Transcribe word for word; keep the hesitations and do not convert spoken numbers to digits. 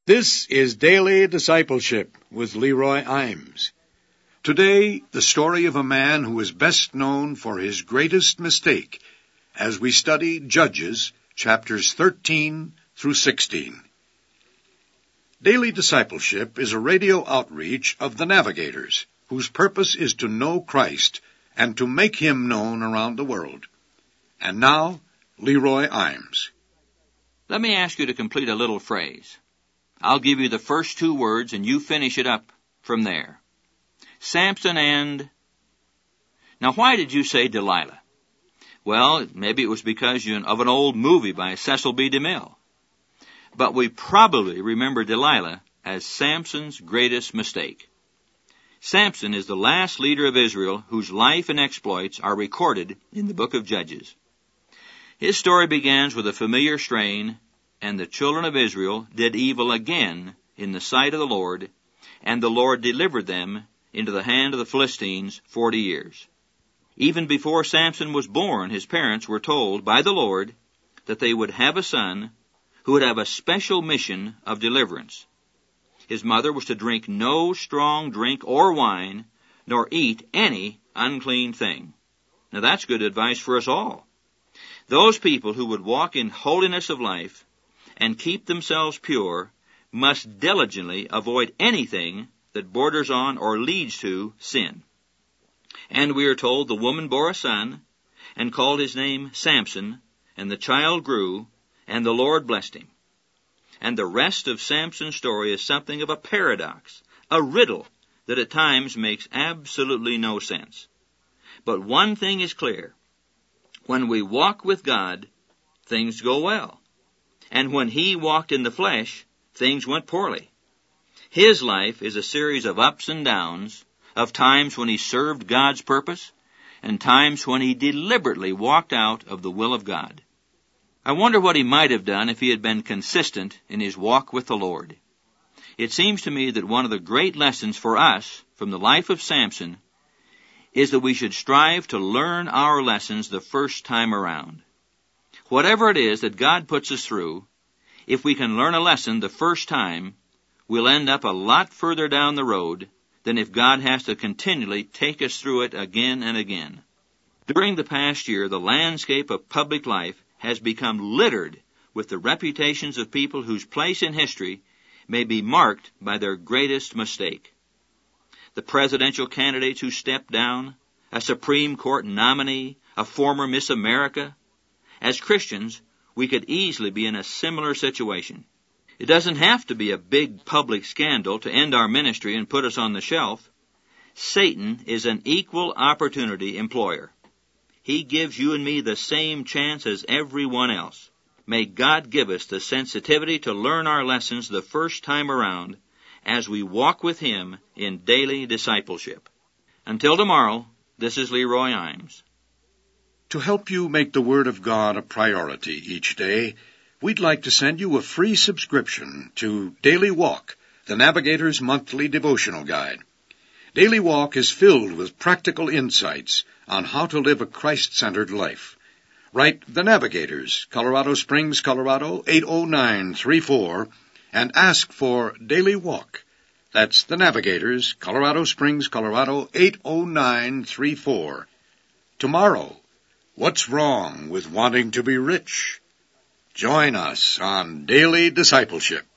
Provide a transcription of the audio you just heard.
This is Daily Discipleship with Leroy Imes. Today, the story of a man who is best known for his greatest mistake as we study Judges, chapters thirteen through sixteen. Daily Discipleship is a radio outreach of the Navigators, whose purpose is to know Christ and to make him known around the world. And now, Leroy Imes. Let me ask you to complete a little phrase. I'll give you the first two words and you finish it up from there. Samson and... Now, why did you say Delilah? Well, maybe it was because you're of an old movie by Cecil B. DeMille. But we probably remember Delilah as Samson's greatest mistake. Samson is the last leader of Israel whose life and exploits are recorded in the book of Judges. His story begins with a familiar strain, and the children of Israel did evil again in the sight of the Lord, and the Lord delivered them into the hand of the Philistines forty years. Even before Samson was born, his parents were told by the Lord that they would have a son who would have a special mission of deliverance. His mother was to drink no strong drink or wine, nor eat any unclean thing. Now that's good advice for us all. Those people who would walk in holiness of life and keep themselves pure must diligently avoid anything that borders on or leads to sin. And we are told the woman bore a son and called his name Samson, and the child grew, and the Lord blessed him. And the rest of Samson's story is something of a paradox, a riddle that at times makes absolutely no sense. But one thing is clear. When we walk with God, things go well. And when he walked in the flesh, things went poorly. His life is a series of ups and downs, of times when he served God's purpose, and times when he deliberately walked out of the will of God. I wonder what he might have done if he had been consistent in his walk with the Lord. It seems to me that one of the great lessons for us from the life of Samson is that we should strive to learn our lessons the first time around. Whatever it is that God puts us through, if we can learn a lesson the first time, we'll end up a lot further down the road than if God has to continually take us through it again and again. During the past year, the landscape of public life has become littered with the reputations of people whose place in history may be marked by their greatest mistake. The presidential candidates who stepped down, a Supreme Court nominee, a former Miss America. As Christians, we could easily be in a similar situation. It doesn't have to be a big public scandal to end our ministry and put us on the shelf. Satan is an equal opportunity employer. He gives you and me the same chance as everyone else. May God give us the sensitivity to learn our lessons the first time around as we walk with him in daily discipleship. Until tomorrow, this is Leroy Imes. To help you make the Word of God a priority each day, we'd like to send you a free subscription to Daily Walk, the Navigator's monthly devotional guide. Daily Walk is filled with practical insights on how to live a Christ-centered life. Write The Navigators, Colorado Springs, Colorado, eight oh nine three four, and ask for Daily Walk. That's The Navigators, Colorado Springs, Colorado, eight oh nine three four. Tomorrow, what's wrong with wanting to be rich? Join us on Daily Discipleship.